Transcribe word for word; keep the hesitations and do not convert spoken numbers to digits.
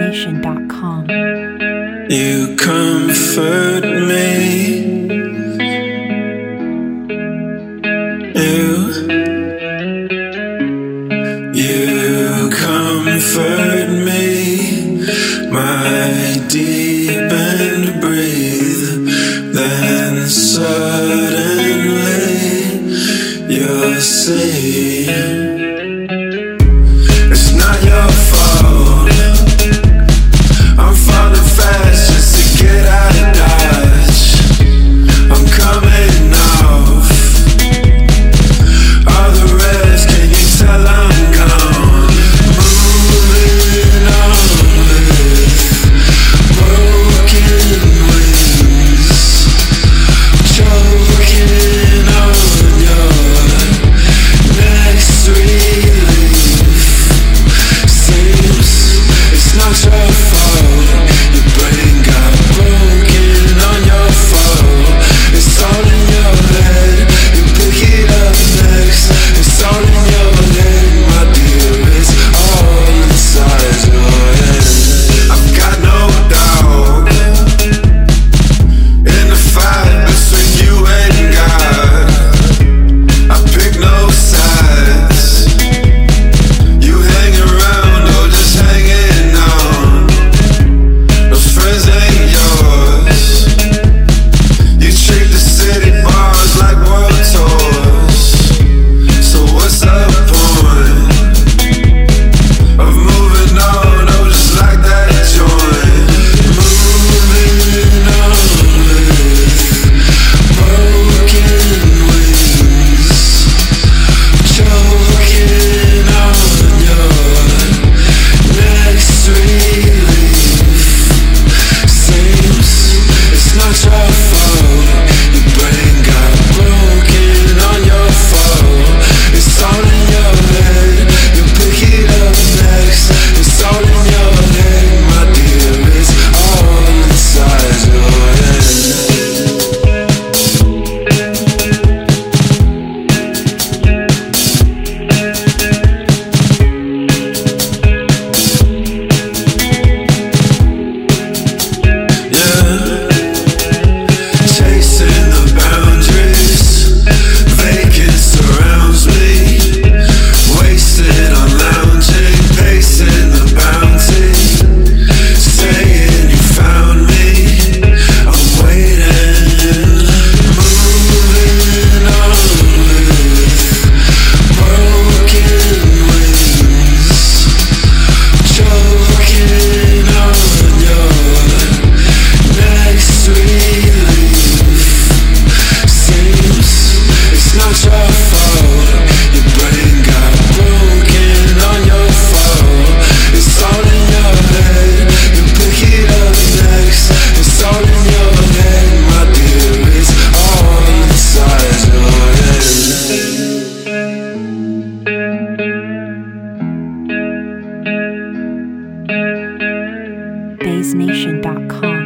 nation dot com. You comfort me. You, you comfort me. My deep and breathe. Then suddenly you'll see. It's not your fault. I'm falling fast just to get out of Dodge. I'm coming off all the rest. Can you tell I'm gone? Moving on with broken wings, choking on your next relief. Seems it's not your fault. Your brain got broken on your phone. It's all in your head. You pick it up next. It's all in your head, my dear. It's all inside your head. I've got no doubt in the fight between you and God. I pick no sides. You hang around or just hanging on. Those friends ain't yours. You treat the city bars like world tours. So what's the point of moving on? Oh, just like that joint. Moving on with broken wings, choking on your next relief. Seems it's not your fault. Your brain got broken on your phone. It's all in your head. You pick it up next. It's all in your head, my dear. It's all inside your head. Yeah, chasing the boundaries, vacant surrounds me. Wasted on lounging, pacing the bounty. Saying you found me, I'm waiting. Moving on with broken wings, choking on your next relief. Seems it's not your fault. Your brain got broken on your phone. It's all in your head. You pick it up next. It's all in your head, my dear. It's all inside your head. days nation dot com.